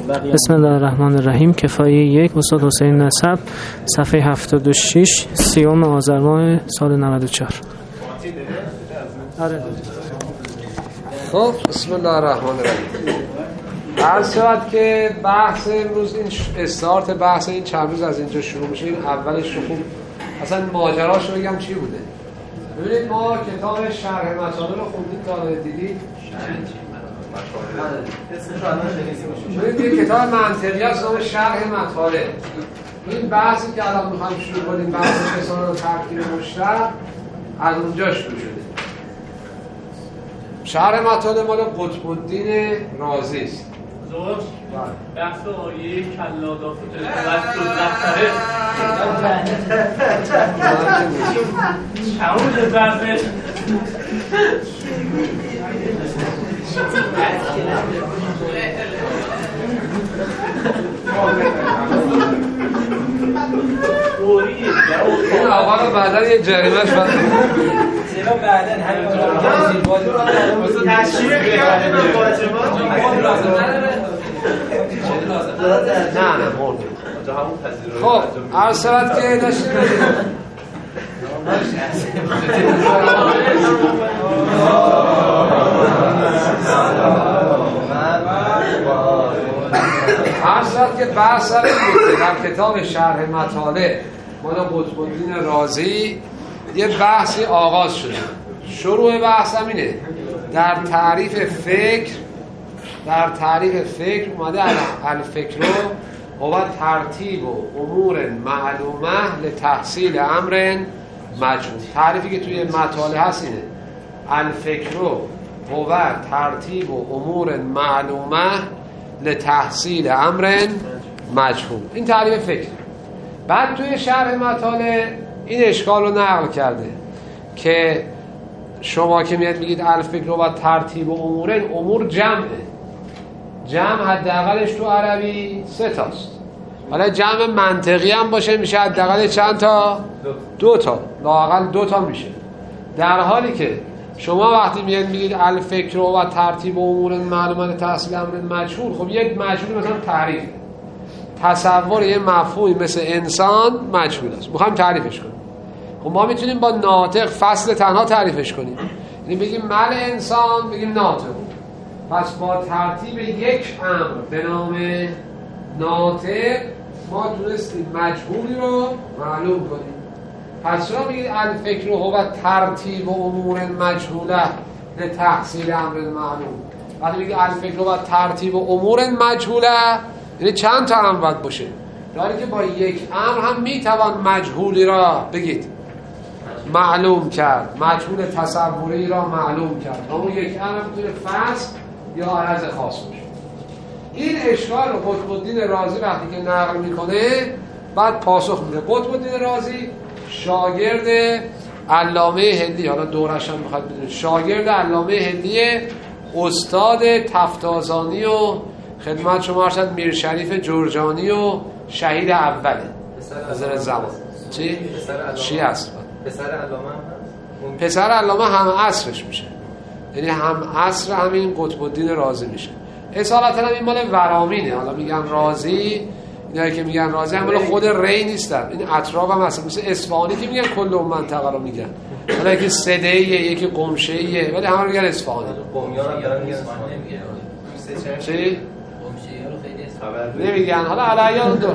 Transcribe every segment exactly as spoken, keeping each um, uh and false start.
بسم الله الرحمن الرحیم. کفایه یک، استاد حسین نسب، صفحه هفتاد و شش، سیوم آذر ماه سال نود و چهار. خب بسم الله الرحمن الرحیم. عرض شد که بحث امروز این استارت بحث این چند روز از اینجا شروع میشه. این اولش رو خوب اصلا ماجراش رو بگم چی بوده. ببینید ما کتاب شرح مطالب رو خوندید تا دیدید. ببینید یه کتاب منطقی است نام شرح مطالب. این بحثی که الان میخوایم شروع کنیم، بحث رسانه و ترکیب مشترک، از اونجا شروع شده. شرح مطالب مال قطب الدین رازی است. زور بحث آیه کلا دافت تو دفتره چون بحث این آقا رو بعدا یه جریمهش باید چرا بعدا همین تشریح کرده به واجبات نه نه مرد. خب عرض شد که داشتیم عرض شد که بحث سر بوده در کتاب شرح مطالب مال قطب الدین رازی یه بحثی آغاز شده. شروع بحث هم اینه در تعریف فکر در تعریف فکر اومده الفکر هو ترتیب و امور معلومه لتحصیل امر مجهول. تعریفی که توی مطالب هست اینه الفکر هو ترتیب و امور معلومه لتحصیل امر مجهول. این تعریف فکر. بعد توی شرح مطالب این اشکال رو نقل کرده که شما که میاد میگید الفکر و ترتیب و امور، امور جمعه. جمع حداقلش تو عربی سه تاست. حالا جمع منطقی هم باشه میشه حداقل چند تا؟ دو تا. لااقل دو تا میشه. در حالی که شما وقتی میاد میگید الفکر و ترتیب و امور معلومه تحصیل امر مجهول، خب یک مجهول مثلا تعریف تصور یه مفهومی مثل انسان مجهول است، میخوایم تعریفش کنیم. خب ما میتونیم با ناطق فصل تنها تعریفش کنیم، یعنی بگیم مل انسان، بگیم ناطق. پس با ترتیب یک امر به نام ناطق ما تونستیم مجهولی رو معلوم کنیم. پس شما میگید الفکر هو ترتیب و امور مجهوله لتحصیل امر معلوم. وقتی میگید الفکر هو ترتیب و امور مجهوله، یعنی چند تا امر باید باشه؟ داری که با یک امر هم میتوان مجهولی را بگید معلوم کرد، مجهول تصوری را معلوم کرد. اما یک امر میتونه فصل یا عرض خاص باشه. این اشکال رو قطب الدین رازی وقتی که نقل میکنه بعد پاسخ میده. قطب الدین رازی شاگرد علامه هندی، حالا دورش هم بخواد بدونید، شاگرد علامه هندی، استاد تفتازانی و خدمت شما ارشد میر شریف جرجانی و شهید اوله نظر زمان. چی؟ شیعه است. پسر علامه هم پسر علامه هم عصرش میشه، یعنی هم عصر همین قطب الدین رازی میشه. اصالتا هم این مال ورامینه. حالا میگن رازی، اینایی که میگن رازی هم مال خود ری نیستن، این اطراف هم هستن، مثل اصفهانی که میگن کل اون منطقه رو میگن. حالا یکی سدهیه یکی قمشهیه، ولی همه رو میگن اصفهانی. قمیان هم دارن میگن چی؟ نمیگن. حالا علیان دو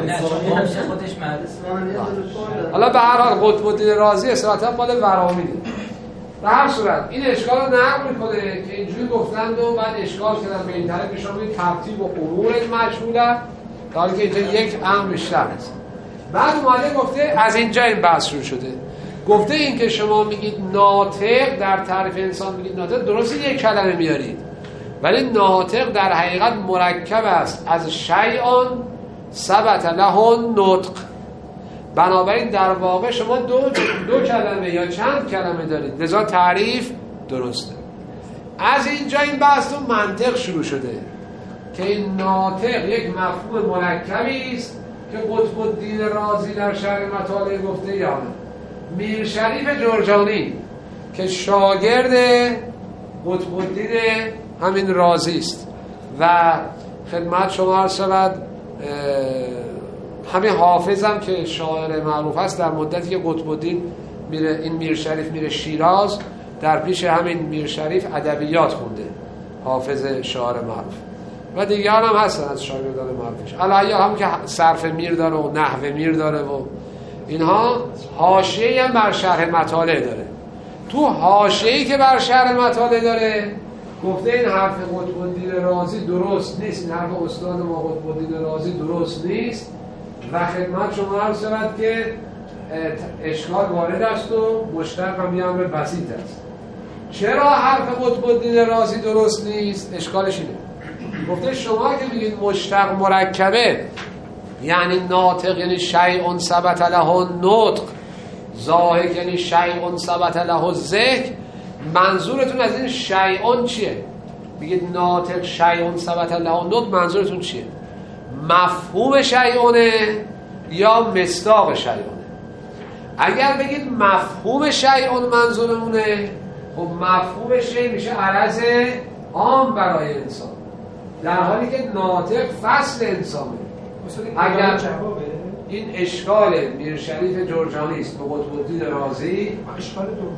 حالا به هر حال قطب الدین رازی اصالتا مال ورامینه. به هر صورت این اشکال رو نقل میکنه که اینجوری گفتند و بعد اشکال کردن به این طرف که شما میگید ترتیب و امور مجهوله، در حالی که اینجا یک امر بیشتر است. بعد اومده گفته از اینجا این بحث شروع شده. گفته این که شما میگید ناطق، در تعریف انسان میگید ناطق، درسته یک کلمه میارید، ولی ناطق در حقیقت مرکب است از شیئان ثبت له نطق. بنابراین در واقع شما دو دو کلمه یا چند کلمه دارید، لذا تعریف درسته. از اینجا این بحث تو منطق شروع شده که این ناطق یک مفهوم مرکبی است که قطب الدین رازی در شرح مطالب گفته. یا میر شریف جرجانی که شاگرد قطب الدین همین رازی است و خدمت شما عرض شود همین حافظم که شاعر معروف است، در مدتی که قطب الدین میره این میر شریف میره شیراز، در پیش همین میر شریف ادبیات خونده، حافظ شاعر معروف و دیگران هم هستن از شاگردان معروفش. الایه هم که صرف میر داره و نحو میر داره و اینها حاشیه‌ای هم بر شرح مطالع داره. تو حاشیه‌ای که بر شرح مطالع داره گفته این حرف قطب الدین رازی درست نیست، این حرف استاد ما قطب الدین رازی درست نیست و خدمت شما عرض شود که اشکال وارد است و مشتق هم یه امر بسیط است. چرا حرف قطب الدین رازی درست نیست؟ اشکالش اینه، گفته شما که میگید مشتق مرکبه یعنی ناطق یعنی شیء ثبت له نطق، ضاحک یعنی شیء ثبت له ذکر، منظورتون از این شیء چیه؟ میگید ناطق شیء ثبت له نطق، منظورتون چیه؟ مفهوم شیء یا مصداق شیء؟ اگر بگید مفهوم شیء منظورمونه، خب مفهوم شیء میشه عرض عام برای انسان، در حالی که ناطق فصل انسانه. اگر این اشکال میر شریف جرجانی است به قطب الدین رازی، اشکال دوم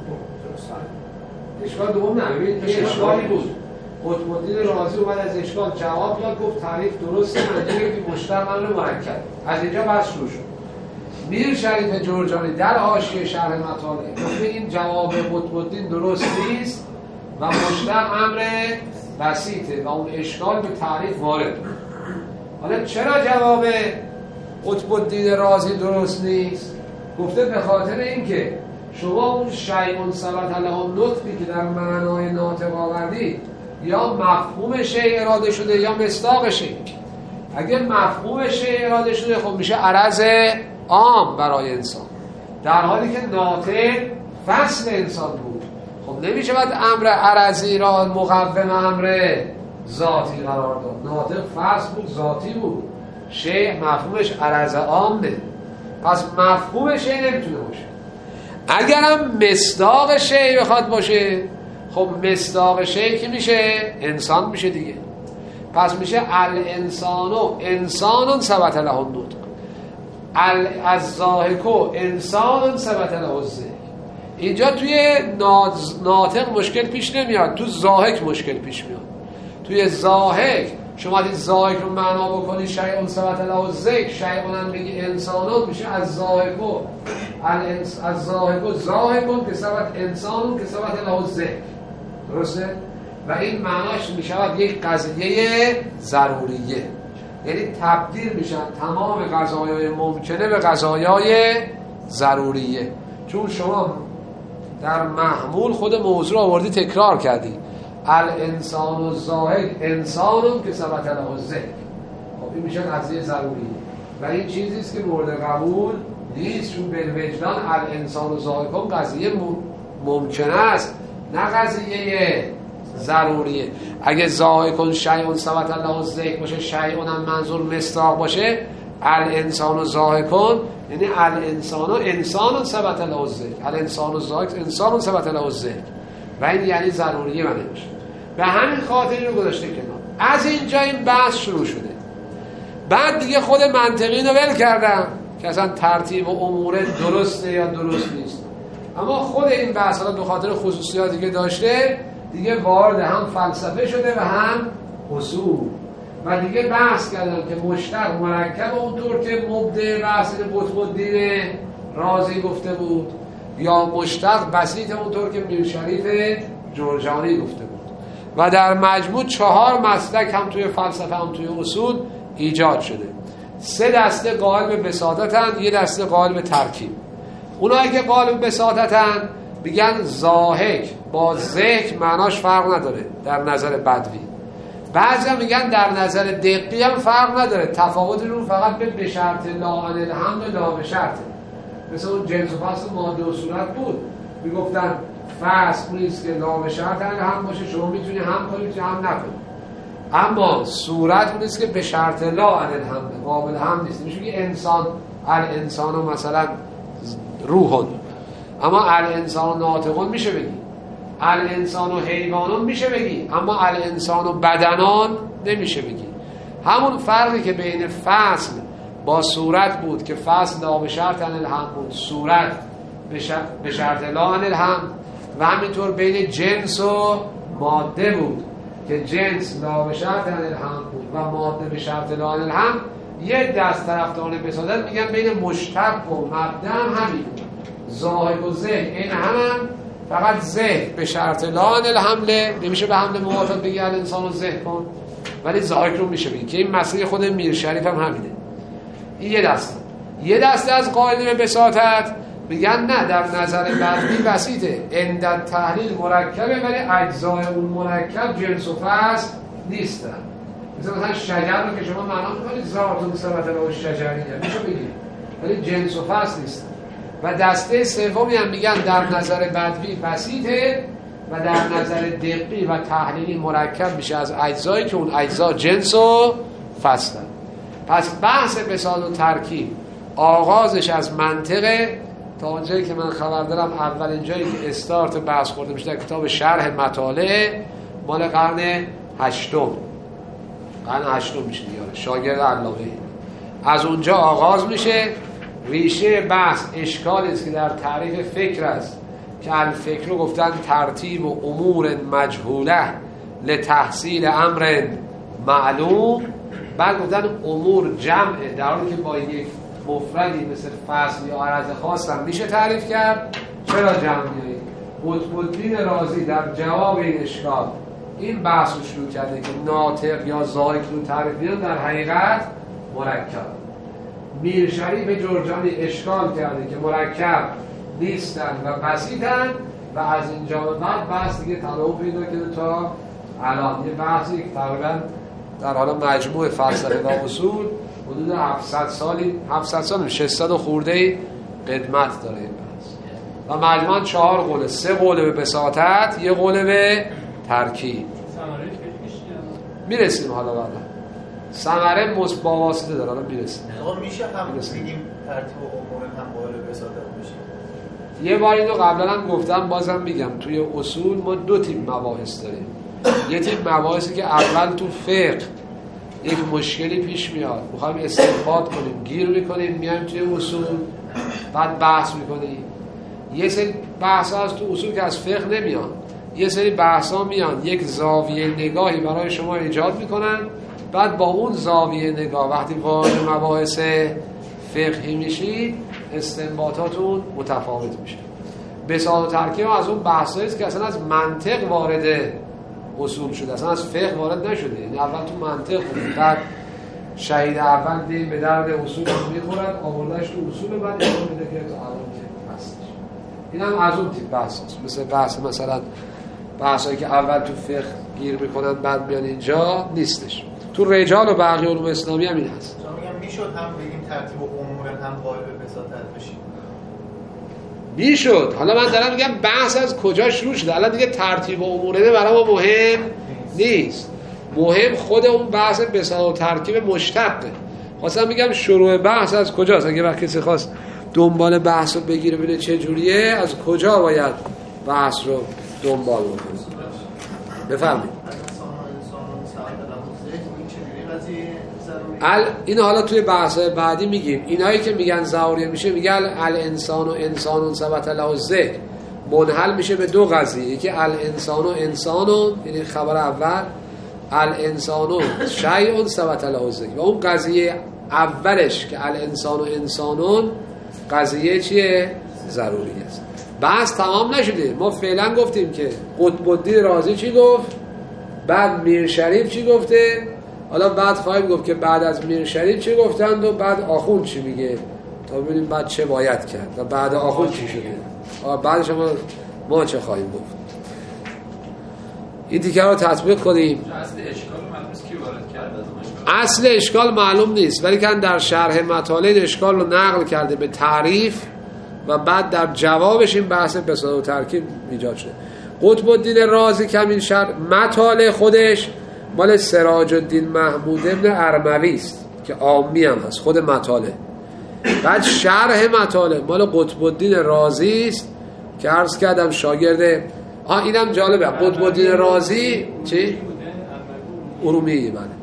اشکال دوم نه، ببین این اشکالی بود. قطب الدین رازی اومد از اشکال جواب داد، گفت تعریف درسته، منظوره که مشتق امر مرکب. از اینجا بحث شروع شد. میر شریف جرجانی در حاشیه شرح مطالع گفته این جواب قطب الدین درست نیست و مشتق امر بسیطه و اون اشکال به تعریف وارد. حالا چرا جواب قطب الدین رازی درست نیست؟ گفته به خاطر اینکه شما اون شیء ثبت له نطقی که در معنای ناطق آوردید یا مفهوم شیء اراده شده یا مصداق شیء. اگه مفهوم شیء اراده شده خب میشه عرض عام برای انسان، در حالی که ناطق فصل انسان بود. خب نمیشه باید امر عرضی را مقوم امر ذاتی قرار داد. ناطق فصل بود، ذاتی بود. شیء مفهومش عرض عامه، پس مفهوم شیء نمیتونه باشه. اگرم مصداق شیء بخواد باشه، خب مصداق شیء که میشه انسان میشه دیگه. پس میشه الانسانو انسان ثبت له النطق، الضاحکو انسان ثبت له الذکر. اینجا توی ناطق مشکل پیش نمیاد، تو ضاحک مشکل پیش میاد. توی ضاحک شما دید ضاحک رو معنا بکنی شیء ثبت له الذکر، شیء هم بگی انسانون، میشه از ضاحکو از ضاحکو ضاحکون که ثبت انسانون که ثبت له الذکر. درسته؟ و این معناش میشود یک قضیه ضروریه، یعنی تبدیل میشن تمام قضایای ممکنه به قضایای ضروریه. چون شما در محمول خود موضوع آوردی تکرار کردی، الانسان و ضاحک انسانون که ثبت له الذکر. خب این میشه قضیه ضروریه و این چیزی است که مورد قبول نیست، چون بالوجدان الانسان و ضاحکون قضیه ممکنه است نه قضیه ضروریه. اگه ضاحکون شیء ثبت له الذکر باشه، شیء هم منظور مصداق باشه، الانسان و ضاحکون یعنی الانسان و انسان ثبت له الذکر، الانسان و ضاحک انسان ثبت له الذکر و این یعنی ضروریه و نمیشه. به همین خاطر اینو گذاشته کنار. از اینجا این بحث شروع شده. بعد دیگه خود منطقی رو ول کردم که اصلا ترتیب و امور درسته یا درست نیست، اما خود این بحث حالا به خاطر خصوصیاتی که داشته دیگه وارد هم فلسفه شده و هم اصول و دیگه بحث کردن که مشتق مرکب اونطور که مبدع بحث قطب الدین رازی گفته بود یا مشتق بسیط اونطور که میر شریف جرجانی گفته بود و در مجموع چهار مسلک هم توی فلسفه هم توی اصول ایجاد شده. سه دسته قائل به بساطتن، یه دسته قائل به ترکیب. اونایی که قائل به بساطتن میگن ضاحک با ذکر معناش فرق نداره در نظر بدوی. بعضی هم میگن در نظر دقی هم فرق نداره، تفاوتشون فقط به به شرط لا عن الحمد لا به شرط. مثل اون جنس و فصل ماده و صورت بود، میگفتن فصل نیست که لا به شرط هم باشه، شما میتونی هم کنی میتونی هم نکنی. اما صورت نیست که به شرط لا عن الحمد قابل هم نیست. میشه که انسان الانسان مثلا روحون، اما الانسان ناطقون میشه بگی، الانسان و حیوانون میشه بگی، اما الانسان و بدنان نمیشه بگی. همون فرقی که بین فصل با صورت بود که فصل لا به شرط عن الهم بود، صورت به شرط لا عن الهم، و همینطور بین جنس و ماده بود که جنس لا به شرط عن الهم بود و ماده به شرط لا عن الهم. یک دست طرفداران بساطت میگن بین مشتق و مبدا هم همین، ذاهب و ذهن این هم, هم فقط ذهن به شرط لا عن الحمله، نمیشه به حمله موافق بگی الانسان و ذهن کن، ولی ذاهب رو میشه بگی که این مسئله خود میر شریف هم همینه. این یه دسته. یه دسته از قائلین بساطت میگن نه، در نظر بدوی بسیطه، عند تحلیل مرکبه ولی اجزای اون مرکب جنس و فصل نیستن. مثلا مثلا شجر رو که شما معنا میکنید ذاتون ثبت له شجریه میشه بگید، ولی جنس و فصل نیستن. و دسته سومی هم میگن در نظر بدوی بسیطه و در نظر دقیقی و تحلیلی مرکب میشه از اجزایی که اون اجزا جنس و فصلن. پس بحث بساط و ترکیب آغازش از منطقه، تا اونجایی که من خبر دارم اولین جایی که استارت بحث خورده میشه در کتاب شرح مطالع مال قرن هشتم، قرن هشتم میشه دیگه، شاگرد علامه. از اونجا آغاز میشه. ریشه بحث اشکالی است که در تعریف فکر است که الفکر رو گفتن ترتیب و امور مجهوله لتحصیل امر معلوم، بعد گفتن امور جمعه، در حالی که با یک مفردی مثل فصل یا عرض خاص هم میشه تعریف کرد. چرا جمعیه؟ قطب الدین رازی در جواب این اشکال این بحث رو شروع کرده که ناطق یا ذائق رو تعریف میدن در حقیقت مرکب. میر شریف جرجانی اشکال کرده که مرکب نیستن و بسیطن و از اینجا به بعد بحث دیگه تلاوب پیدا کرده تا الان. یه بحثی که تقریبا در حالا مجموع فلسفه و اصول حدود هفتصد سالی هفتصد سال ششصد و خورده قدمت داره این بحث و مجموعاً چهار قوله، سه قوله به بساطت، یه قوله به ترکیب. میرسیم حالا بعدا ثمره مص با واسطه داره، حالا میرسیم. آقا میشه هم بگیم ترتیب و امور هم قائل بساطت بشه؟ یه بار اینو قبلا هم گفتم بازم میگم، توی اصول ما دو تیپ مباحث داریم. یه تیپ مباحثی که اول تو فقه یک مشکلی پیش میاد، میخوایم استنباط کنیم، گیر میکنیم، میایم توی اصول بعد بحث میکنیم. یه سری بحث ها از تو اصول که از فقه نمیان، یه سری بحث ها میان یک زاویه نگاهی برای شما ایجاد میکنن، بعد با اون زاویه نگاه وقتی وارد مباحث فقهی میشید استنباطاتون متفاوت میشه. بساط و ترکیب از اون بحثایی است که اصلا از منطق وارد اصول شده، اصلا از فقه وارد نشده. یعنی اول تو منطق بود، بعد شهید اول دین به درد اصول میخورد، آوردهش تو اصول، بعد این میده که تو الان که هستش. این هم از اون تیپ بحث هست، مثل بحث مثلا بحثایی که اول تو فقه گیر میکنن بعد میان اینجا نیستش. تو رجال و بقیه علوم اسلامی هم این هست. میگم میشد هم بگیم ترتیب و امور هم قائل به بساطت بشیم. میشد. حالا من دارم میگم بحث از کجا شروع شده. الان دیگه ترتیب و اموره برای ما مهم نیست. مهم خود اون بحث بساط و ترکیب مشتقه. خواستم میگم شروع بحث از کجاست. اگه وقت کسی خواست دنبال بحث رو بگیره ببینه چه جوریه، از کجا باید بحث رو دنبال بکنه. بفرمایید. ال این حالا توی بحث‌های بعدی میگیم. اینایی که میگن ضروری میشه میگن الانسان و انسان ثبت له الذکر منحل میشه به دو قضیه. یکی الانسان و انسان، یعنی خبر اول الانسان و شیء ثبت له الذکر، و اون قضیه اولش که الانسان و انسانون قضیه چیه؟ ضروری است. بحث تمام نشده. ما فعلا گفتیم که قطب الدین رازی چی گفت، بعد میر شریف چی گفته، حالا بعد خواهیم گفت که بعد از میر شریف چی گفتند و بعد آخوند چی میگه، تا ببینیم بعد چه باید کرد و بعد آخوند چی شده، بعدش ما ما چه خواهیم گفت. این دیگه رو تطبیق کنیم. اصل اشکال معلوم نیست کی وارد کرده. اصل اشکال معلوم نیست، ولی که در شرح مطالع اشکال رو نقل کرده به تعریف و بعد در جوابش این بحث بساط و ترکیب ایجاد شده. قطب الدین رازی که این شرح مطالع خودش مال سراج الدین محمود ابن ارموی است که عامی هم هست، خود مطالع. بعد شرح مطالع مال قطب الدین رازی است که عرض کردم شاگرد. آه اینم جالبه، قطب الدین رازی چی؟ ارومیه. بله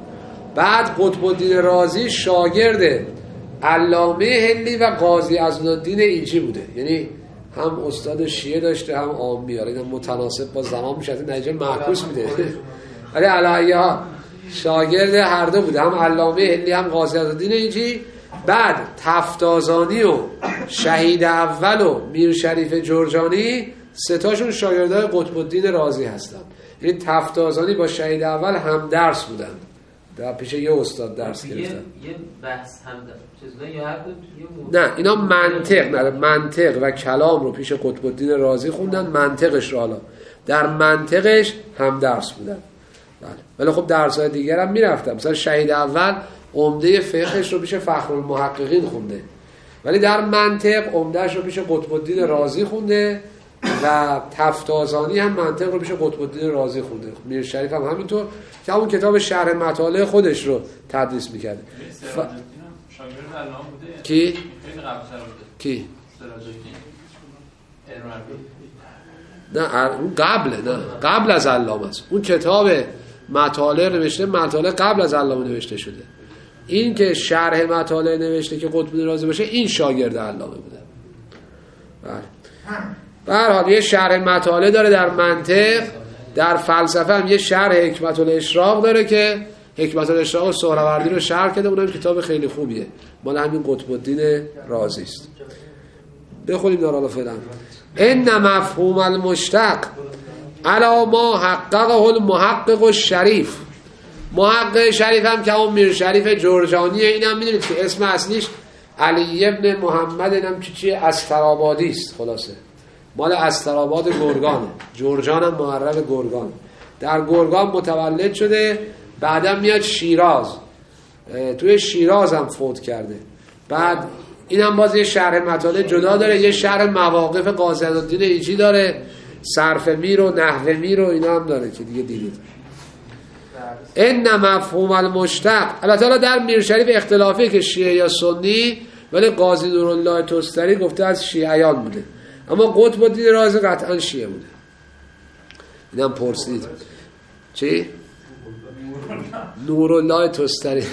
بعد قطب الدین رازی شاگرد علامه هندی و قاضی عزالدین ایجی بوده، یعنی هم استاد شیعه داشته هم عامی، یعنی متناسب با زمان میشه، نتیجه معکوس میده. ولی علیه شاگرد هر دو بوده، هم علامه هندی هم قاضی عزالدین ایجی. بعد تفتازانی و شهید اول و میر شریف جرجانی سه تاشون شاگردای قطب الدین رازی هستن. یعنی تفتازانی با شهید اول هم درس بودن، در پیش یه استاد درس گرفتن. یه بحث هم چیزا یا هر دو نه اینا منطق نه منطق و کلام رو پیش قطب الدین رازی خوندن، منطقش رو حالا در منطقش هم درس بودن. بله. ولی خب درس‌های دیگر هم میرفتن، مثلا شهید اول عمده فقهش رو پیش فخرالمحققین خونده، ولی در منطق عمدهش رو پیش قطب الدین رازی خونده و تفتازانی هم منطق رو پیش قطب الدین رازی خونده. میر شریف هم همینطور که همون کتاب شرح مطالع خودش رو تدریس میکرده. ف... شاگرد علامه بوده. کی؟ خیلی قبل‌تر بوده. کی؟ سراج‌الدین نه اون قبله، نه قبل از علامه است. اون کتاب مطالع نوشته، مطالع قبل از علامه نوشته شده. این که شرح مطالع نوشته که قطب الدین رازی باشه، این شاگرد علامه بوده. بله. به هر حال یه شرح مطالع داره در منطق، در فلسفه هم یه شرح حکمت الاشراق داره که حکمت الاشراق و سهروردی رو شرح کرده، اونم کتاب خیلی خوبیه، مال همین قطب الدین رازی است. بخونیم دارالله فعلا. ان مفهوم المشتق علی ما حققه المحقق الشریف. محقق شریف هم که اون میر شریف جرجانیه، اینم میدونید که اسم اصلیش علی ابن محمد، اینم چی چیه استرابادی است، خلاصه مال استراباد گرگانه، جرجان هم معرب گرگان، در گرگان متولد شده، بعدم میاد شیراز، توی شیراز هم فوت کرده. بعد اینم باز یه شرح مطالع جدا داره، یه شرح مواقف قاضی عزالدین ایجی داره، صرف میر و نحو میر و اینا هم داره که دیگه دیدید. ان مفهوم المشتق، البته در میر شریف اختلافی که شیعه یا سنی، ولی قاضی نورالله تستری گفته از شیعیان بوده، اما قطب الدین رازی قطعا شیعه بوده. اینم پرسید چی؟ نورالله تستری.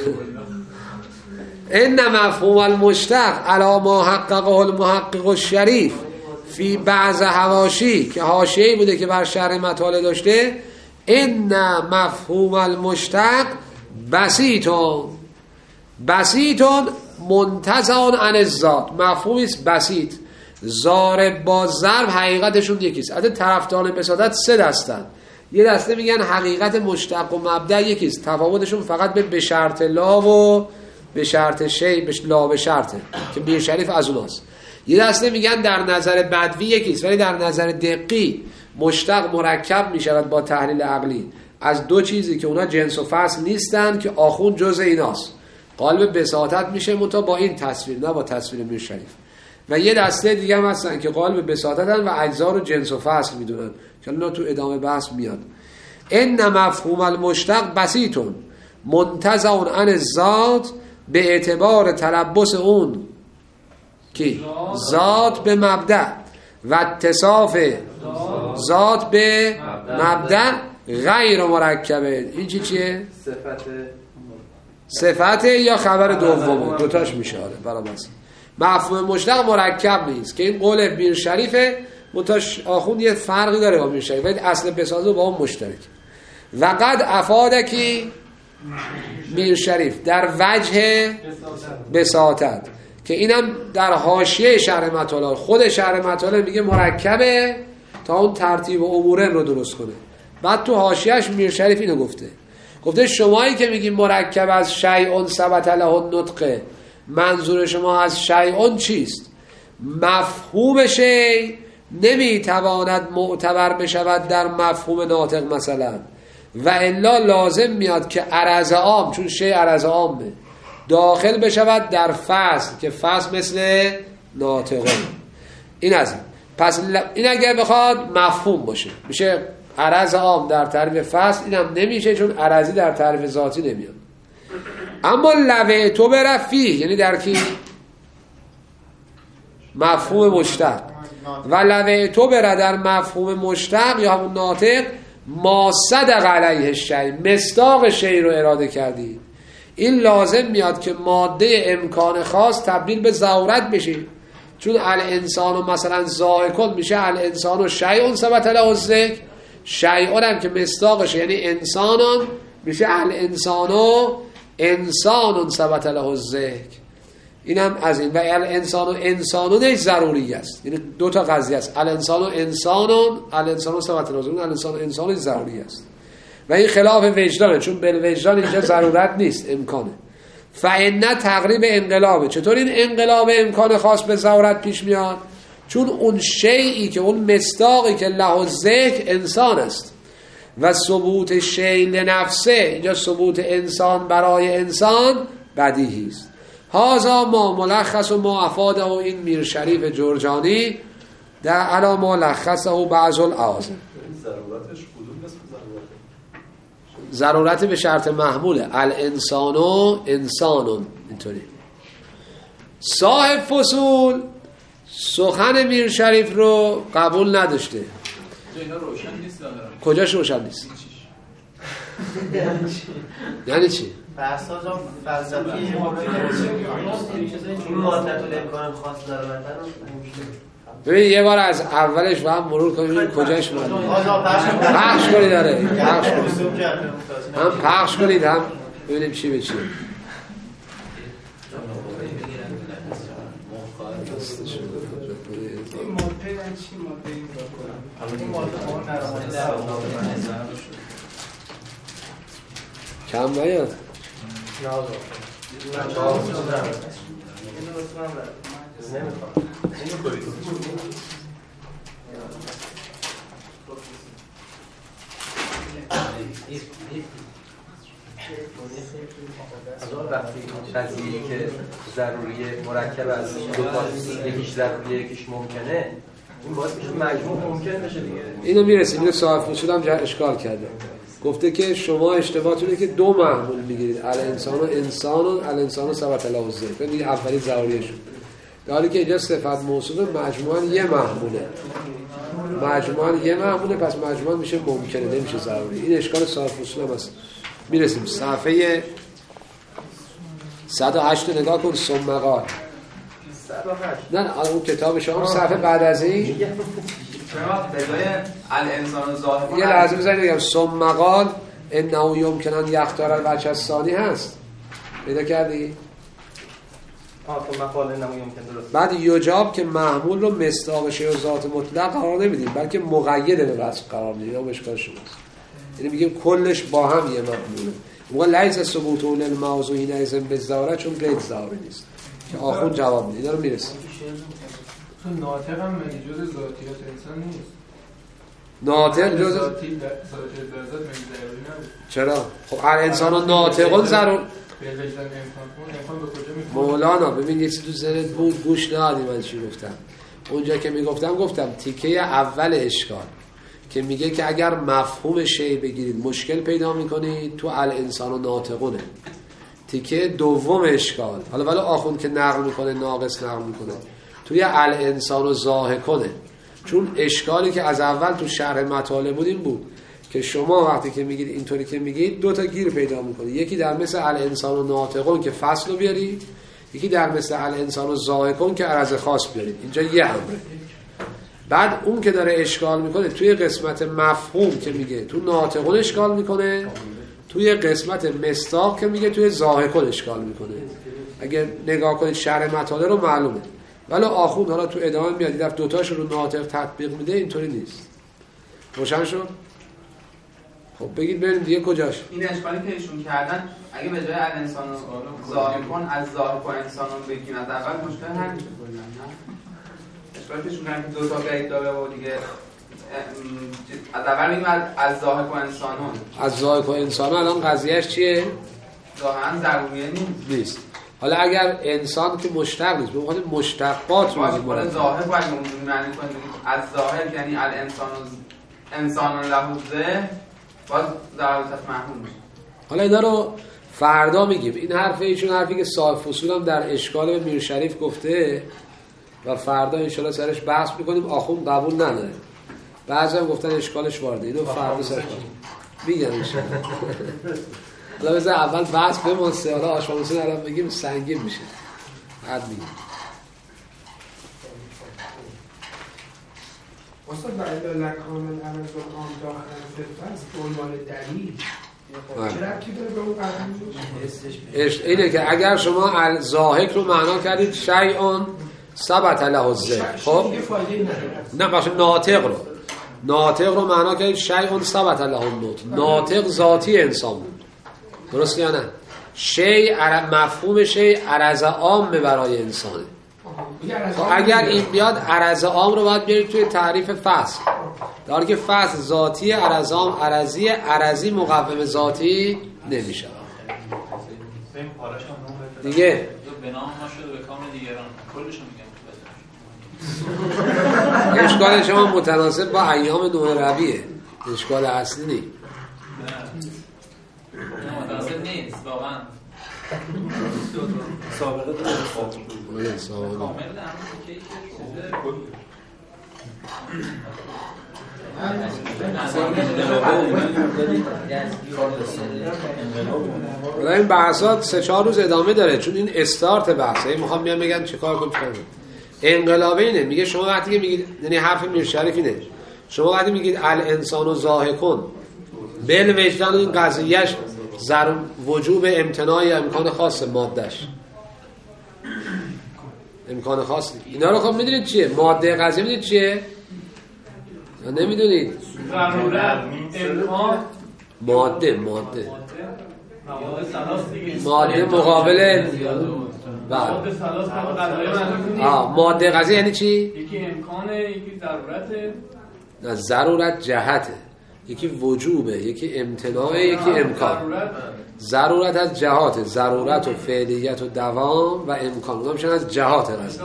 ان مفهوم المشتق علی ما حققه المحقق الشریف فی بعض حواشی، که حاشیه‌ای بوده که بر شرح مطالع داشته. ان مفهوم المشتق بسیطون بسیطون منتزعون عن الذات. مفهومی است بسیط، ضارب با ضرب حقیقتشون یکیست. البته طرفداران بساطت سه دستن، یه دسته میگن حقیقت مشتق و مبدأ یکیست، تفاوتشون فقط به به شرط لا و به شرط شی، به لا به شرطه که میر شریف از اوناست. یه دسته میگن در نظر بدوی یکیست، ولی در نظر دقی مشتق مرکب میشود با تحلیل عقلی از دو چیزی که اونا جنس و فصل نیستن، که آخون جزء ایناست. قالب بساطت میشه منتها با این تصویر، نه با تصویر میر شریف. و یه دسته دیگه هم هستن که قالب بساطتن و اجزا رو جنس و فصل میدونن که اونا تو ادامه بحث میاد. ان مفهوم المشتق بسیطون منتزعون عن الذات به اعتبار تلبس اون کی ذات به مبدأ و اتصاف ذات به مبدأ غیر مرکبه. این چی چیه؟ صفت صفت یا خبر دومه، دوتاش میشه. آره برابر است. مفهوم مشتق مرکب نیست که این قول میر شریفه، متاش آخوند یه فرقی داره با میر شریف، ولی اصل بسازه با اون مشترک. و قد افادکی میر شریف در وجه بساطت، که اینم در حاشیه شرح مطالع، خود شرح مطالع میگه مرکبه تا اون ترتیب و امورن رو درست کنه. بعد تو حاشیهش میر شریف اینو گفته، گفته شمایی که میگی مرکب از شیء ثبت له النطق، منظور شما از شیء چیست؟ مفهوم شیء نمیتواند معتبر بشود در مفهوم ناطق مثلا، و الا لازم میاد که عرض عام، چون شیء عرض عامه، داخل بشود در فصل که فصل مثل ناطقه. این از این. پس این اگر بخواد مفهوم باشه میشه عرض عام در تعریف فصل، اینم نمیشه چون عرضی در تعریف ذاتی نمیاد. اما لوه تو برفی، یعنی در کی مفهوم مشتق، و لوه تو بره در مفهوم مشتق یا همون ناطق، ما صدق علیه شیء، مصداق شیء رو اراده کردی. این لازم میاد که ماده امکان خاص تبدیل به ضرورت بشه، چون الانسان و مثلا ذائقون میشه الانسان و شیء ثبت له الذکر، شیء هم که مصداقشه یعنی انسانان میشه الانسان و انسان ثبت له الذکر. اینم از این. و الانسان و انسانون یک ضروری است، یعنی دو تا قضیه است، الانسان و انسانون الانسان ثبت له الذکر، الانسان و انسان ضروری است و این خلاف وجدانه، چون بالوجدان اینجا ضرورت نیست، امکانه. فإن تقریب انقلابه. چطور این انقلاب امکان خاص به ضرورت پیش میاد؟ چون اون شیئی که اون مصداقی که له ذکر انسان است و ثبوت شیء لنفسه، اینجا ثبوت انسان برای انسان بدیهی است. هذا ما ملخص و ما افاده و این میر شریف جرجانی در علا ما لخصه بعض الاعاظم. ضرورتش کدوم قسم ضرورته؟ ضرورت به شرط محموله، الانسان و انسانون. اینطوری صاحب فصول سخن میر شریف رو قبول نداشته. اینا روشن نیست دارم. کجاش روشن نیست؟ یعنی چی؟ بحثا جا فلسفی این مادت الامکان خاص ضرورتن ببین یه بار از اولش با هم مرور کنیم این کجاش ماده پخش کنید. داره پخش کنید، هم پخش کنید هم ببینیم چی به چیه. کم نیاد از اون وقتی قضیه‌ای که ضروریه مرکب از دو تا، یکیش ضروریه یکیش ممکنه، این باعث میشه مجموع ممکن بشه دیگه. اینو میرسیم. اینو صاحب فصول هم اشکال کرده، گفته که شما اشتباهتونه که دو محمول میگیرید، الانسان و انسانون الانسان ثبت له الذکر، میگه اولی ضروریه شد، در حالی که اینجا صفت موصوفه مجموعاً یه محموله، مجموعاً یه محموله، پس مجموعاً میشه ممکنه نمیشه ضروری. این اشکال صاحب فصول هم هست. میرسیم صفحه صد و هشت نگاه کن. ثم قال نه اون کتاب شما صفحه بعد از این به جای الانسان ظاهر یه لحظه بذارید بگم ثم قال انه یمکن ان یختار الوجه الثانی هست. پیدا کردی؟ آه ثم قال انه یمکن درست. بعد یجاب که محمول رو مصداق شیء و ذات مطلق قرار نمیدیم بلکه مقید به وصف قرار میدیم. اون اشکال شماست. یعنی میگیم کلش با هم یه محموله. موقع لیس ثبوت للموضوع نایزم به ضرورت چون قید ضروری نیست که آخون جواب میده. اینا رو میرسیم. چون ناطق هم مگه جز ذاتیات انسان نیست؟ ناطق جز ذاتی ذات ذات مگه ضروری نبود؟ چرا؟ خب الانسان و ناطقون ضرور به وجدان امکان کن امکان به کجا میفهمه؟ مولانا ببین یه چیزی تو ذهنت بود گوش ندادی من چی گفتم. اونجا که میگفتم گفتم تیکه اول اشکال که میگه که اگر مفهوم شی بگیرید مشکل پیدا میکنید تو الانسان و ناطقونه. تیکه دوم اشکال حالا ولی آخوند که نقل میکنه ناقص نقل میکنه توی الانسان و ضاحکونه، چون اشکالی که از اول تو شرح مطالب بود این بود که شما وقتی که میگید اینطوری که میگید دو تا گیر پیدا میکنید، یکی در مثل الانسان و ناطقون که فصل رو بیارید، یکی در مثل الانسان و ضاحکون که عرض خاص بیارید. اینجا یه امره. بعد اون که داره اشکال میکنه توی قسمت مفهوم که میگه تو ناطقون اشکال میکنه، توی قسمت مصداق که میگه توی ضاحکون اشکال میکنه. اگر نگاه کنید شرح مطالب رو معلومه، ولی آخوند حالا تو ادامه میاد دیدم دوتاش رو ناطق تطبیق میده، اینطوری نیست. روشن شد؟ خب بگید بریم دیگه کجاش؟ این اشکالی که ایشون کردن اگه به جای الانسان ظاهر کن از ظاهر کن انسانو بگیم از اول مشکل حل میشه کلا. اشکالی که ایشون کردن که دو تا قید داره و دیگه از اول میگیم از ظاهر کن انسانون، از ظاهر کن انسانون الان قضیهش چیه؟ ظاهرا ضروریه نیست. نیست. حالا اگر انسان که مشتق نیست، بخاطر مشتقات رو میگیم باید ظاهر باید معنی کنیم از ظاهر یعنی الانسان انسان له ذهن باید ضرورت مفهوم میشه. حالا اینا رو فردا میگیم. این حرفه ایشون حرفی که صاحب فصول هم در اشکال به میر شریف گفته و فردا انشالله سرش بحث میکنیم. آخوند قبول نداره، بعضی هم گفتن اشکالش وارده. اینو فردا سرش میگم انشالله. حالا بذار اول بحث بمونسه، حالا آشاموسی الان بگیم سنگین میشه. بعد میگیم استاد برای لکان الان زمان داخل فلفل به عنوان دلیل چه ربطی داره به اون قدیم؟ اینه که اگر شما ضاحک رو معنا کردید شیئون ثبت له الذکر، خب نه باشه ناطق رو ناطق رو معنا کردید شیئون ثبت له النطق. ناطق ذاتی انسان بود، درست یا نه؟ شیء مفهوم شیء عرض عام برای انسانه. خب اگر این بیاد عرض عام رو باید بیارید توی تعریف فصل، در حالی که فصل ذاتی، عرض عام عرضی، عرضی مقوم ذاتی نمیشه دیگه. به نام ما شده به کام دیگران کلشو میگم. اشکال شما متناسب با ایام نوح رویه، اشکال اصلی نیست. نه متناسب نیست واقعا. سابقه داره سابقه کامل در که حالا این بحثات سه چهار روز ادامه داره، چون این استارت بحثه. میخوام بیان بگن چه کار کنیم چه کنیم. انقلابه اینه، میگه شما وقتی که میگید، یعنی حرف میرشریف اینه، شما وقتی میگید الانسان ضاحکون بل وجدان، این قضیهش ضرور وجوب امتناع یا امکان خاص مادهش امکان خاص. اینا رو خب میدونید چیه؟ ماده قضیه میدونید چیه؟ یا نمیدونید؟ ضرورت، امکان، ماده ماده ماده مقابل ماده ثلاث تا قضیه. آه ماده قضیه یعنی چی؟ یکی امکانه، یکی ضرورته. نه ضرورت جهته، یکی وجوبه، یکی امتناعه، یکی امکان. ضرورت از جهات، ضرورت و فعلیت و دوام و امکان، اونها میشن از جهات قضیه.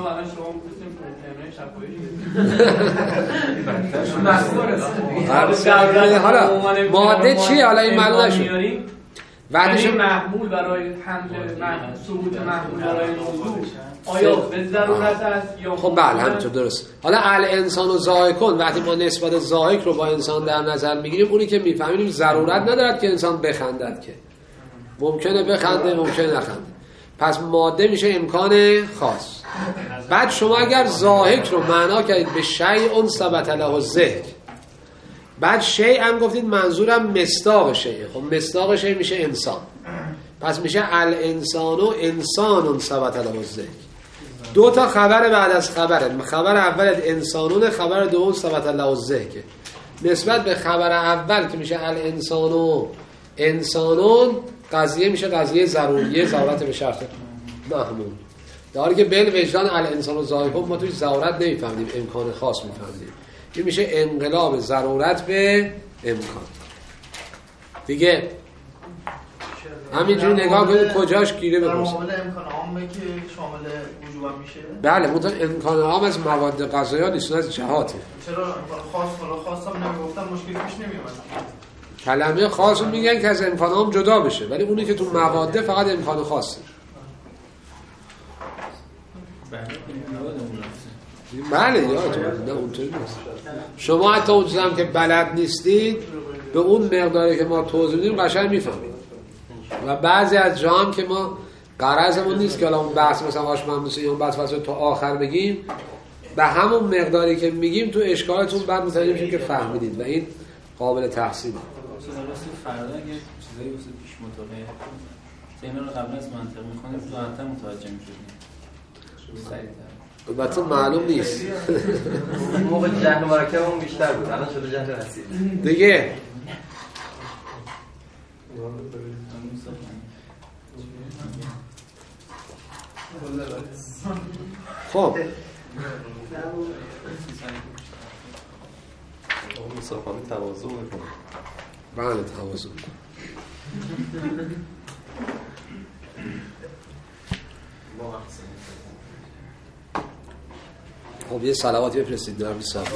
حالا ماده چیه؟ حالا این معلوم نشد. وقتی محمول برای حمل ثبوت محمول برای موضوع آیا به ضرورت است یا خب بله همینطور درست. حالا الانسان و ضاحکون، وقتی ما نسبت ضاحک رو با انسان در نظر میگیریم، اونی که میفهمیم ضرورت ندارد که انسان بخندد، که ممکنه بخنده ممکنه نخنده. پس ماده میشه امکان خاص. بعد شما اگر ضاحک رو معنا کردید به شیء ثبت له الذکر، بعد شیء هم گفتید منظورم مصداق شیء، خب مصداق شیء میشه انسان، پس میشه الانسان و انسان ثبت له الذکر. دو تا خبر بعد از خبره، خبر اول انسانون، خبر دوم ثبت له الذکر. نسبت به خبر اول که میشه الانسان و انسانون، قضیه میشه قضیه ضروریه، ضرورت به شرط محمول. در حالی که بل وجدان الانسان و ضاحکون ما توی ضرورت نمیفهمیم، امکان خاص میفهمیم. این میشه انقلاب ضرورت به امکان دیگه. همینجوری نگاه کنید کجاش گیره بپرسید. در مقابل امکان عامه که شامل وجوب میشه. بله منتها امکان عام از مواد غذایی نیست، از جهاته. چرا امکان خاص ولا خاصم نمیگفتن مشکلی پیش نمیومد. کلمه خاص رو میگن که از امکان عام جدا بشه، ولی اونی که تو مواده فقط امکان خاصه. بله یادتون نه اونطوری نیست. شما حتی اون چیزی هم که بلد نیستید به اون مقداری که ما توضیح میدیم قشنگ میفهمید. و بعضی از جا هم که ما غرضمون نیست که الان اون بحث مثلا آشمهندسی یا اون بحث فصل تا آخر بگیم، به همون مقداری که میگیم تو اشکالتون بعد متوجه میشین که فهمیدید و این قابل تحسینه. فردا اگه چیزایی واسه پیش مطالعه اینا رو قبل از منطق می‌خونیم راحت‌تر متوجه می‌شدیم. البته معلوم نیست. این موقع جهل مرکبمون بیشتر بود، الان شده جهل رسید دیگه. خب مصافانه تواضع میکنه. بله تواضع. خب یه صلواتی بفرستید در نبی صاحب.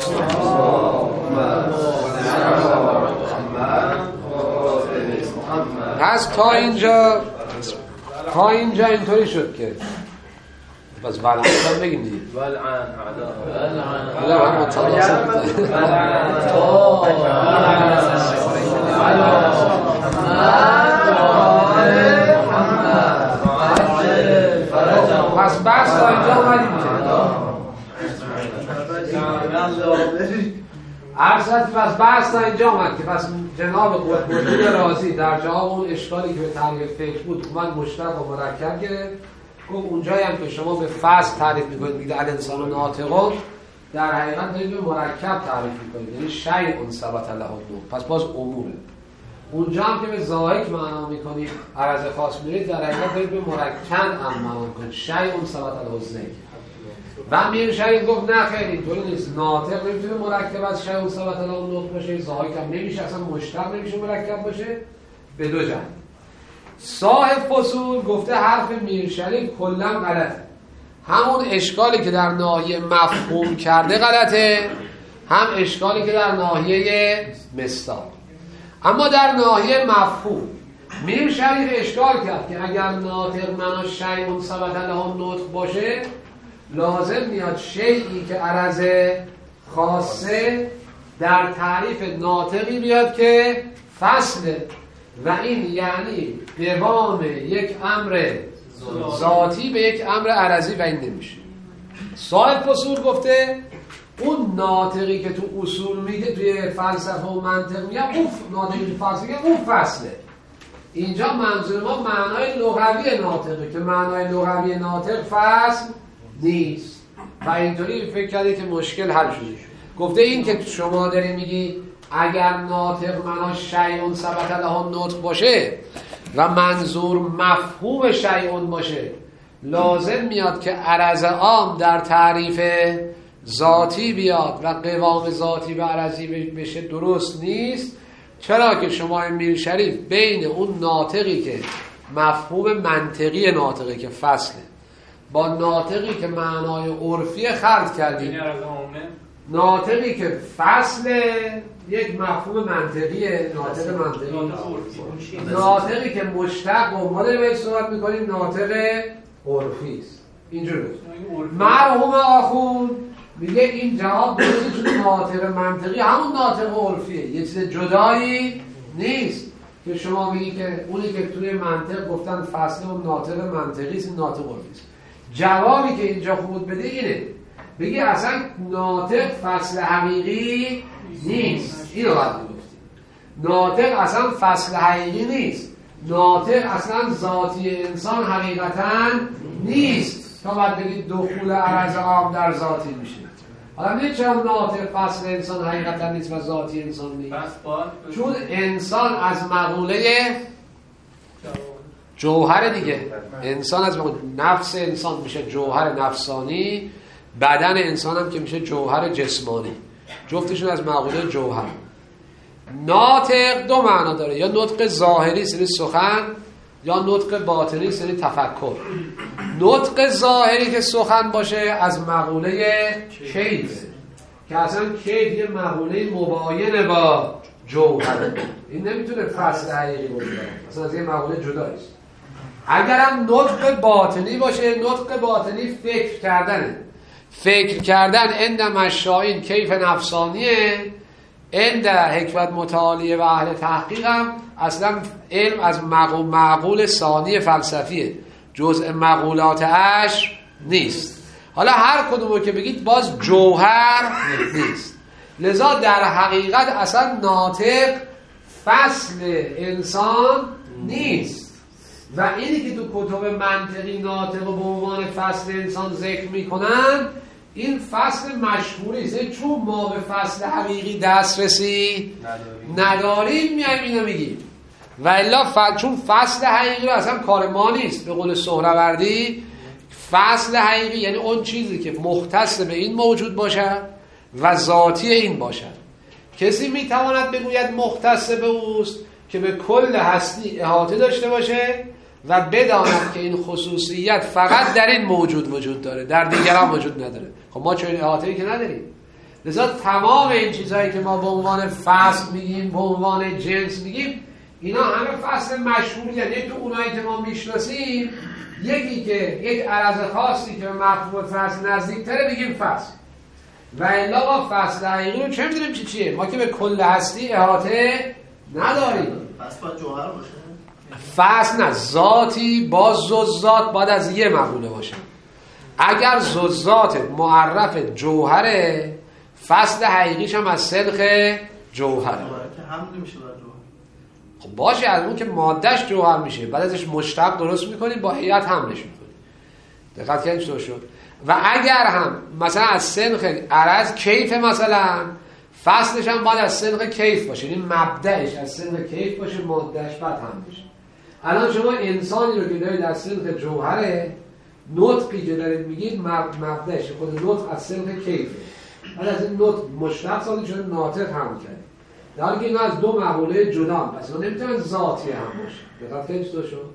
پس تا اینجا تا اینجا اینطوری شد که پس ولعن هم بگیم دیگه ولعن علا حالا هم مطالعه پس بحث تا اینجا اومدیم عرضت پس بحث تا اینجا اومد که پس جناب قطب‌الدین رازی در جواب اون اشکالی که به تعریف فکر بود من مشترک و مرکب گرفت گفت اونجایی هم که شما به فصل تعریف میکنید میگید الانسان ناطقون در حقیقت دارید به مرکب تعریف میکنید یعنی شیء ثبت له النطق پس باز عمومه. اونجا هم که به ذائق معنا میکنید عرض خاص میرید در حقیقت دارید به مرکب هم معنا میکنید شیء ثبت له الذکر. و میر شریف گفت نه خیلی اینطوری نیست ناطق نمیتونه مرکب از شیء ثبت له النطق باشه ذائق هم نمیشه اصلا مشتق نمیشه مرکب باشه به دو جهت. صاحب فصول گفته حرف میر شریف کلا غلطه همون اشکالی که در ناحیه مفهوم کرده غلطه هم اشکالی که در ناحیه مصداق اما در ناحیه مفهوم میر شریف اشکال کرد که اگر ناطق معنا شیء ثبت له النطق باشه لازم میاد شیئی که عرض خاصه در تعریف ناطقی بیاد که فصله و این یعنی قوام یک امر ذاتی به یک امر عرضی و این نمیشه. صاحب اصول گفته اون ناطقی که تو اصول میگه توی فلسفه و منطق میگه اون ناطقی فلسفه میگه اون فصله. اینجا منظور ما معنای لغوی ناطقه که معنای لغوی ناطق فصل نیست و اینطوری فکر کرده که مشکل حل شده. گفته این که شما داری میگی اگر ناطق معنا شیء ثبت له النطق باشه و منظور مفهوم شیء باشه لازم میاد که عرض عام در تعریف ذاتی بیاد و قوام ذاتی به عرضی بشه درست نیست. چرا که شما میر شریف بین اون ناطقی که مفهوم منطقی ناطقی که فصله با ناطقی که معنای عرفی خلط کردید ناطقی که فصل یک مفهوم منطقیه ناطق منطقی ناطقی که مشتق و ما داریم صحبت میکنیم ناطق عرفی است. اینجوری مرحوم آخوند میگه این جواب درسته چون ناطق منطقی همون ناطق عرفیه یه چیز جدایی نیست که شما میگی که اونی که توی منطق گفتن فصل اون ناطق منطقی است ناطق عرفی است. جوابی که اینجا خود بده اینه بگی اصلا ناطق فصل حقیقی نیست. اینو باید بگفتیم ناطق اصلا فصل حقیقی نیست ناطق اصلا ذاتی انسان حقیقتا نیست تا باید بگید دخول عرض عام در ذاتی میشه. حالا نه چرا ناطق فصل انسان حقیقتا نیست و ذاتی انسان نیست چون انسان از مقوله جوهر دیگه انسان از مقوله نفس انسان میشه جوهر نفسانی بدن انسان هم که میشه جوهر جسمانی جفتشون از مقوله جوهر. ناطق دو معنا داره یا نطق ظاهری سری سخن یا نطق باطنی سری تفکر. نطق ظاهری که سخن باشه از مقوله کیف که اصلا کیف یه مقوله مباین با جوهر این نمیتونه فصل حقیقی باشه اصلا از یه مقوله جداییست. اگرم نطق باطنی باشه نطق باطنی فکر کردنه فکر کردن عند مشائین کیف نفسانیه عند حکمت متعالیه و اهل تحقیق هم اصلا علم از معقول ثانی فلسفیه جزء مقولات عشر نیست. حالا هر کدومو که بگید باز جوهر نیست. لذا در حقیقت اصلا ناطق فصل انسان نیست و اینی که تو کتب منطقی ناطق به عنوان فصل انسان ذکر میکنن این فصل مشهوری است چون ما به فصل حقیقی دسترسی نداریم میایم اینو میگیم و الا ف... چون فصل حقیقی اصلا کار ما نیست. به قول سهروردی فصل حقیقی یعنی اون چیزی که مختص به این موجود باشد و ذاتی این باشد. کسی میتواند بگوید مختص به اوست که به کل هستی احاطه داشته باشه و بداند که این خصوصیت فقط در این موجود وجود داره در دیگران وجود نداره. خب ما چون احاطه‌ای که نداریم لذا تمام این چیزهایی که ما به عنوان فصل میگیم به عنوان جنس میگیم اینا همه فصل مشهوری هست. یک تو اونایی که ما میشناسیم، یکی که یک عرض خاصی که به مفهوم فصل نزدیکتره بگیم فصل، و الا ما فصل حقیقی رو چه میدونیم چی چیه؟ ما که به کل هستی احاطه نداریم. فصل باید جوهر باشه؟ فصل نه، ذاتی با ذات باید از یه مقوله باشه. اگر ذات معرف جوهره، فصل حقیقیش هم از سلخ جوهره. هم نمیشه برای جوهر. خب باشه، از اون که مادهش جوهر میشه، بعد ازش مشتق درست میکنیم، با هیئت حملش میکنیم. دقت کردین چطور شد؟ و اگر هم مثلا از سلخ عرض کیف، مثلا فصلش هم باید از سلخ کیف باشه، یعنی مبدأش از سلخ کیف باشه، مادهش بعد هم بشه. الان شما انسانی رو که دارید از سلخ جوهره، نطقی که دارید میگید مبدأش خود نطق از سلخ کیفه، بعد از این نطق مشتق ساده شده ناطق هم کرد، در حالی که اینا از دو مقوله جدا هم، پس اینا نمیتونن ذاتی هم باشه. دقت کردید چطور شد؟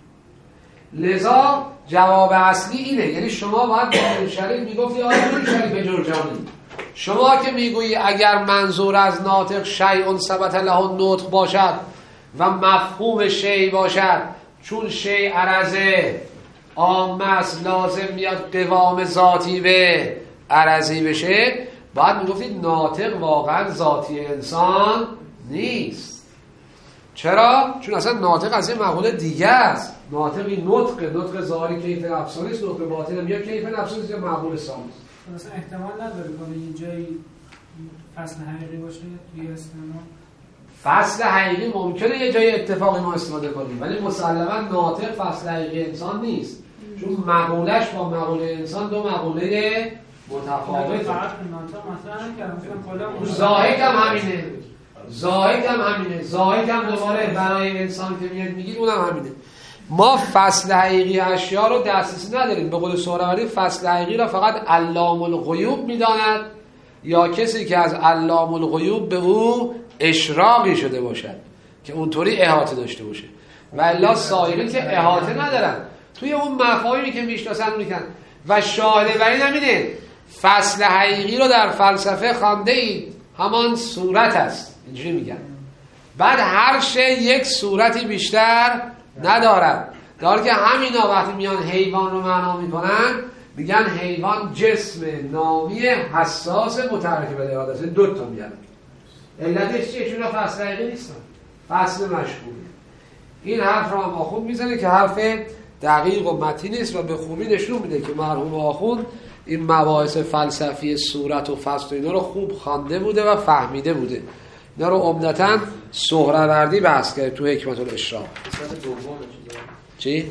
لذا جواب اصلی اینه، یعنی شما باید به شریف میگفتی آیا این شریف جرجانی، شما که میگویی اگر منظور از ناطق شیء ثبت له نطق باشد و مفهوم شیء باشد، چون شیء عرضه عام است، لازم میاد قوام ذاتی به عرضی بشه، باید میگفتید ناطق واقعا ذاتی انسان نیست. چرا؟ چون اصلا ناطق از این مقوله دیگه است. ناطقی نطق، نطق ظاهری کیف نفسانی است، نطق باطن هم یا کیف نفسانی است یا مقوله ثانی است. مثلا احتمال نداره کنه یه جایی فصل حقیقی باشه توی استثنا. فصل حقیقی ممکنه یه جای اتفاقی ما استفاده کنیم، ولی مسلما ناطق فصل حقیقی انسان نیست، چون مقولش با مقوله انسان دو مقوله متفاوته. زاهد هم همینه، زاهد هم همینه، زاهد هم دوباره برای انسان که میاد میگید اونم همینه. ما فصل حقیقی اشیا رو دسترسی نداریم. به قول سهروردی فصل حقیقی را فقط علام الغیوب میداند، یا کسی که از علام الغیوب به او اشراقی شده باشد که اونطوری احاطه داشته باشه، و الا سایرین که احاطه ندارن توی اون مفاهیمی که میشناسن میکنن. و شاهد بر این همینه، فصل حقیقی رو در فلسفه خوانده اید، همان صورت است، اینجوری میگن. بعد هر شی یک صورتی بیشتر ندارد، در حالی که همینا وقتی میان حیوان رو معنا میکنن میگن حیوان جسم نامی حساس متحرک به اراده است. دو تا میگن. علتش چیه؟ چون فصل حقیقی نیستن، فصل مشهوری. این حرف رو هم آخوند میزنه که حرف دقیق و متین است و به خوبی نشون میده که مرحوم آخوند این مباحث فلسفی صورت و فصل و اینا رو خوب خوانده بوده و فهمیده بوده. اینا رو عمدتاً سهروردی بحث کرده تو حکمت الاشراق. چی؟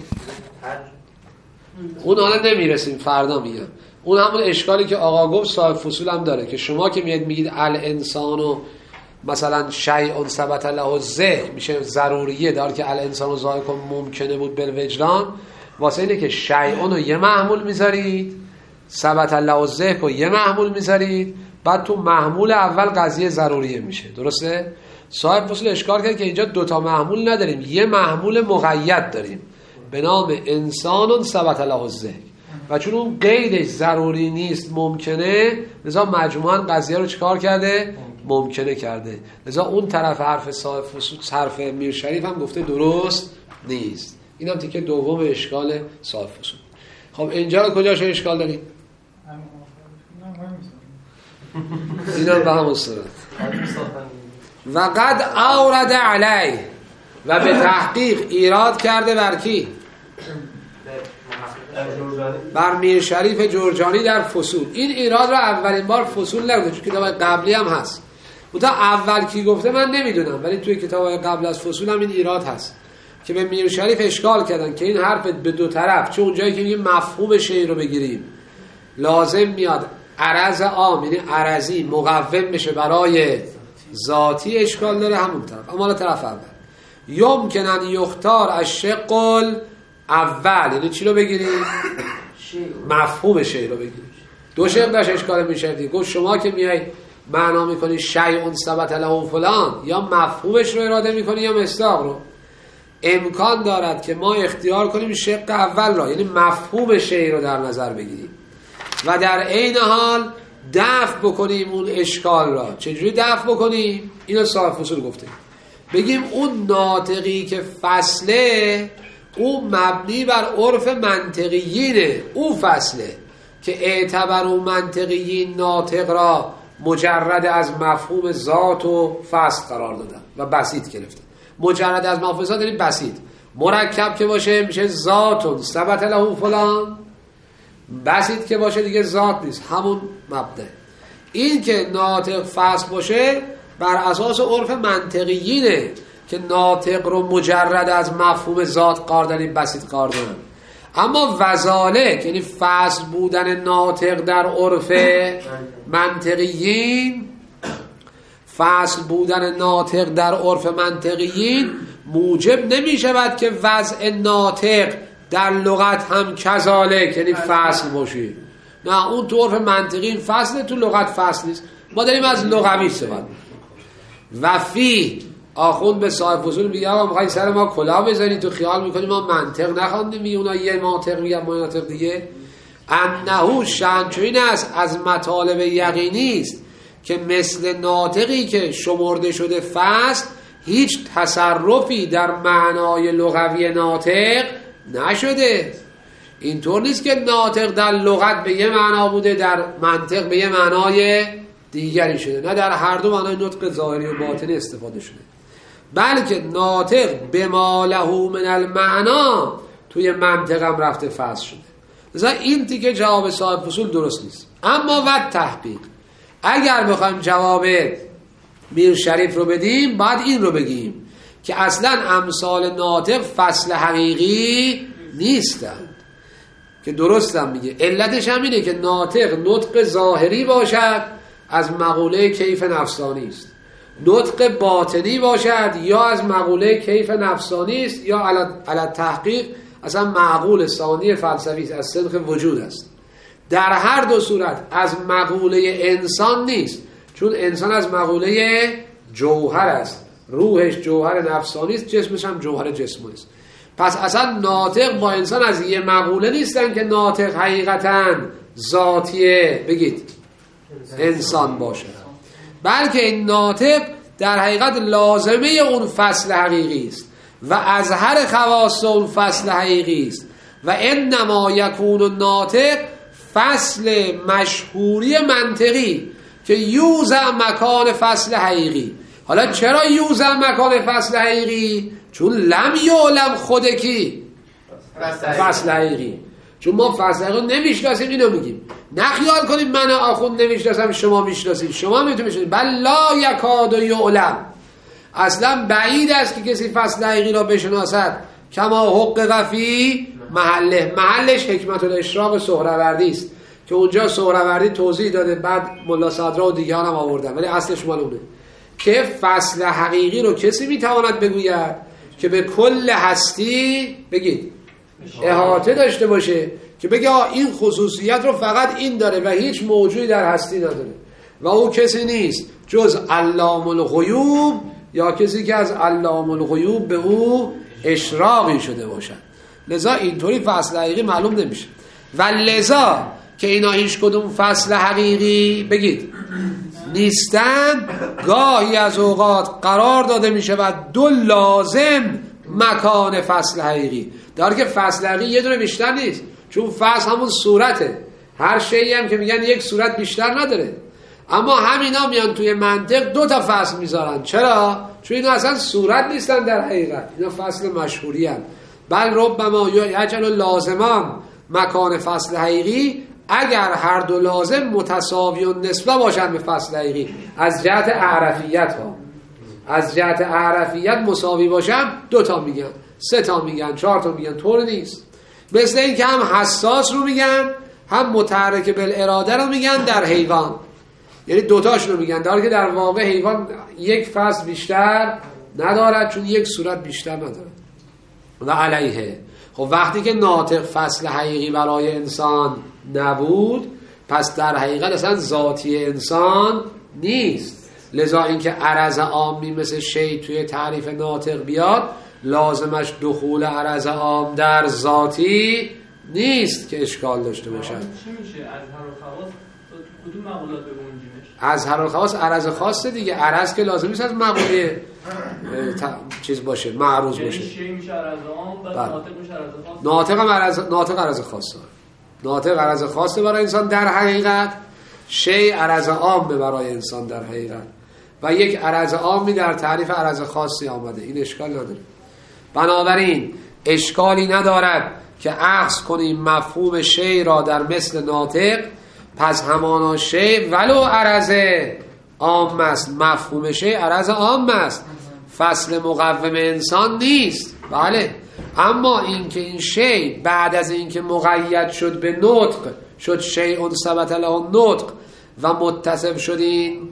اون حالا نمیرسیم، فردا میگم. اون همون اشکالی که آقا گفت صاحب فصول هم داره که شما که میاد میگید الانسان و مثلا شیء ثبت له ذهن میشه ضروریه، در حالی که الانسان و ذاهق ممکنه بود بالوجدان، واسه اینه که شیء رو یه محمول میذارید، ثبت له ذهن رو یه محمول میذارید، بعد تو محمول اول قضیه ضروریه میشه. درسته؟ صاحب فصول اشکال کرد که اینجا دوتا محمول نداریم، یه محمول مقید داریم به نام انسان ثبت له ذهن، و چون اون قیدش ضروری نیست ممکنه، لذا مجموعاً قضیه رو چیکار کرده؟ ممکنه کرده. لذا اون طرف حرف صاحب فصول، حرف میر شریف هم گفته درست نیست. اینم تیکه دوم اشکال صاحب فصول. خب اینجا رو کجاش اشکال داریم؟ اینم به همون صورت. و قد اورد علی، و به تحقیق ایراد کرده بر کی؟ بر میر شریف جرجانی در فصول. این ایراد رو اولین بار فصول نگفته، چون کتاب قبلی هم هست. اون تا اول کی گفته من نمیدونم، ولی توی کتاب قبل از فصول هم این ایراد هست که به میر شریف اشکال کردن که این حرف به دو طرف، چون اونجایی که میگیم مفهوم شیء رو بگیریم لازم میاد عرض عام، یعنی عرضی مقوم بشه برای ذاتی، اشکال داره همون طرف. اما طرف اول یمکن ان یختار الشق اول، یعنی چی رو بگیریم؟ مفهوم شیء رو بگیریم. دو شق داشت اشکال میشه دیگه. گفت شما که میای معنا میکنی شیء ثبت له فلان، یا مفهومش رو اراده میکنی یا مصداق رو. امکان دارد که ما اختیار کنیم شق اول را، یعنی مفهوم شیء رو در نظر بگیریم و در عین حال دفع بکنیم اون اشکال را. چجوری دفع بکنیم؟ اینو صاحب فصول گفته. بگیم اون ناطقی که فصله اون مبنی بر عرف منطقیینه، اون فصله که اعتبر اون منطقیین ناطق را مجرد از مفهوم ذات و فصل قرار دادن و بسیط گرفتن. مجرد از مفهوم ذات یعنی بسیط. مرکب که باشه میشه ذاتون ثبت له فلان، بسیط که باشه دیگه ذات نیست، همون مبدا. این که ناطق فصل باشه بر اساس عرف منطقیینه که ناطق رو مجرد از مفهوم ذات قرار دادن، بسیط قرار دادن. اما وذالک یعنی فصل بودن ناطق در عرف منطقیین، فصل بودن ناطق در عرف منطقیین موجب نمی شود که وضع ناطق در لغت هم کذالک یعنی فصل باشه. نه، اون تو عرف منطقیین فصل، تو لغت فصل نیست. ما داریم از لغوی صحبت. و فی آخوند به صاحب فصول میگه آقا میخوایی سر ما کلاه بزنی، تو خیال میکنی ما منطق نخواندیم، میگه اونا یه منطق میگن ما منطق دیگه. انهو شأن چو این است از مطالب یقینی است که مثل ناطقی که شمرده شده فصل هیچ تصرفی در معنای لغوی ناطق نشده. اینطور نیست که ناطق در لغت به یه معنا بوده، در منطق به یه معنای دیگری شده. نه، در هر دو معنای نطق ظاهری و باطنی استفاده شده، بلکه ناطق بما له من المعنا توی منطق هم رفته فصل شده. مثلا این تیکه جواب صاحب فصول درست نیست. اما و تحقیق اگر بخوایم جواب میر شریف رو بدیم باید این رو بگیم که اصلا امثال ناطق فصل حقیقی نیستند، که درست هم میگه. علتش هم اینه که ناطق نطق ظاهری باشد از مقوله کیف نفسانی است، نطق باطنی باشد یا از مقوله کیف نفسانی است، یا علی تحقیق اصلا معقول ثانی فلسفی است، از صدق وجود است. در هر دو صورت از مقوله انسان نیست، چون انسان از مقوله جوهر است، روحش جوهر نفسانی است، جسمش هم جوهر جسمانی است. پس اصلا ناطق با انسان از یه مقوله نیستن که ناطق حقیقتا ذاتیه بگید انسان باشه، بلکه این ناطق در حقیقت لازمه اون فصل حقیقی است و از هر خواص اون فصل حقیقی است. و انما یکون الناطق فصل مشهوری منطقی که یوزع مکان فصل حقیقی. حالا چرا یوزع مکان فصل حقیقی؟ چون لم یعلم خود کی فصل حقیقی، چون ما فصل حقیقی نمیشناسیم. اینو میگیم، نخیال کنیم من آخوند نمیشناسم شما میشناسید، شما میتونید، بل لا یکاد یعلم، اصلا بعید است که کسی فصل حقیقی را بشناسد. کما حقق فی محله، محلش حکمت الاشراق سهروردی است که اونجا سهروردی توضیح داده، بعد ملا صدرا و دیگران هم آوردن، ولی اصلش مال اونه که فصل حقیقی رو کسی میتواند بگوید که به کل هستی بگید احاطه داشته باشه، که بگه این خصوصیت رو فقط این داره و هیچ موجودی در هستی نداره، و او کسی نیست جز علام الغیوب، یا کسی که از علام الغیوب به او اشراقی شده باشد. لذا اینطوری فصل حقیقی معلوم نمیشه. و لذا که اینا هیچ کدوم فصل حقیقی بگید نیستن، گاهی از اوقات قرار داده میشه و دو لازم مکان فصل حقیقی، در که فصل حقیقی یه دونه بیشتر نیست، چون فصل همون صورته، هر شیئی هم که میگن یک صورت بیشتر نداره. اما همینا میان توی منطق دو تا فصل میذارن. چرا؟ چون اینا اصلا صورت نیستن در حقیقت، اینا فصل مشهوری هم. بل ربما یجعل لازمان مکان فصل حقیقی، اگر هر دو لازم متساوی و نسبه باشن به فصل حقیقی از جهت اعرفیت ها، از جهت اعرفیت مساوی باشن، دو تا میگن، سه تا میگن، چهار تا میگن، طور نیست. مثل این که هم حساس رو میگن هم متحرک بالاراده رو میگن در حیوان، یعنی دوتاش رو میگن، در حالی که در واقع حیوان یک فصل بیشتر ندارد چون یک صورت بیشتر ندارد. و علیه، خب وقتی که ناطق فصل حقیقی برای انسان نبود، پس در حقیقت اصلا ذاتی انسان نیست. لذا اینکه عرض عامی مثل شی توی تعریف ناطق بیاد، لازمش دخول عرض عام در ذاتی نیست که اشکال داشته باشد. چی میشه از هر خواص کدوم مقولات به اونجیمش؟ از هر الخواص عرض خاصه دیگه. عرض که لازم نیست از مقوله چیز باشه، معروض باشه. شی میشه عرض عام، بعد ناطق میشه عرض خاص. ناطق هم عرض ناطق عرض خاصه. ناطق عرض خاصه برای انسان در حقیقت، شی عرض عام برای انسان در حقیقت، و یک عرض عامی در تعریف عرض خاصی آمده. این اشکال نداره. بنابراین اشکالی ندارد که اخذ کنیم مفهوم شی را در مثل ناطق، پس همانا شی ولو عرض عام است. مفهوم شی عرض عام است، فصل مقوم انسان نیست. بله، اما اینکه این شی بعد از اینکه مقید شد به نطق، شد شیء ثبت له نطق و متصف شد این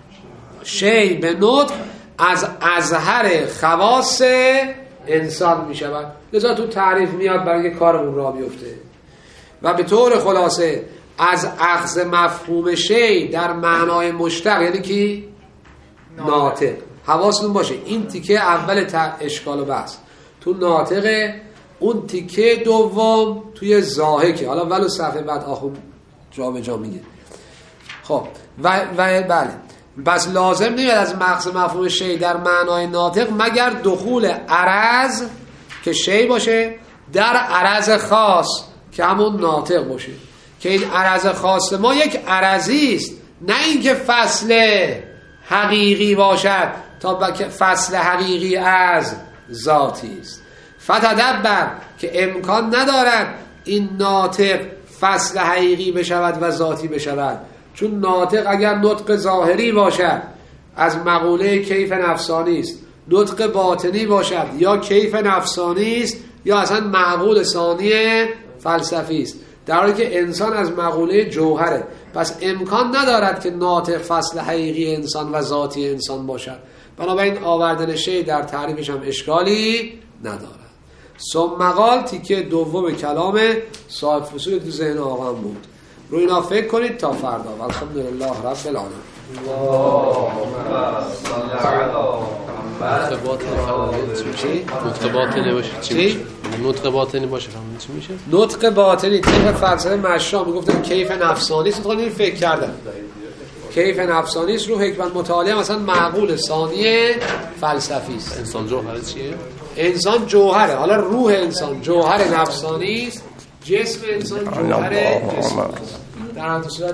شی به نطق، از اظهر خواص انسان می شود. لذا تو تعریف میاد برای کارمون را بیفته. و به طور خلاصه از اخذ مفهوم شی در معنای مشتق، یعنی کی؟ ناطق. حواستون باشه این تیکه اول اشکال و بحث تو ناطقه، اون تیکه دوم توی ضاحکه. حالا ولو صفحه بعد آخون جا به جا میگه. خب و, و بله، بس لازم نیست از مخص مفهوم شی در معنای ناطق مگر دخول عرض که شی باشه در عرض خاص که همون ناطق باشه، که این عرض خاص ما یک عرضی است، نه اینکه فصل حقیقی باشد تا فصل حقیقی از ذاتی است. فتدبر که امکان ندارد این ناطق فصل حقیقی بشود و ذاتی بشود، چون ناطق اگر نطق ظاهری باشد از مقوله کیف نفسانی است، نطق باطنی باشد یا کیف نفسانی است یا اصلا معقول ثانی فلسفی است، در حالی که انسان از مقوله جوهره. پس امکان ندارد که ناطق فصل حقیقی انسان و ذاتی انسان باشد. بنابراین آوردن شی در تعریفش هم اشکالی ندارد. ثم قال تیکه دوم کلام صاحب فصول تو ذهن آقا هم بود. روی اینا فکر کنید تا فردا. الحمدلله رب العالمین. نطق باطنی باشه چی؟ نطق باطنی باشه فهمید چی میشه؟ نطق باطنی طبق فلسفه مشا میگفتن کیف نفسانی است. میخوان این فکر کردن کیف نفسانی است، رو حکمت مطالعه مثلا معقول ثانی فلسفی است. انسان جوهر چیه؟ انسان جوهره. حالا روح انسان جوهر نفسانی است، جسم انسان جوهر جسم است. در هر صورت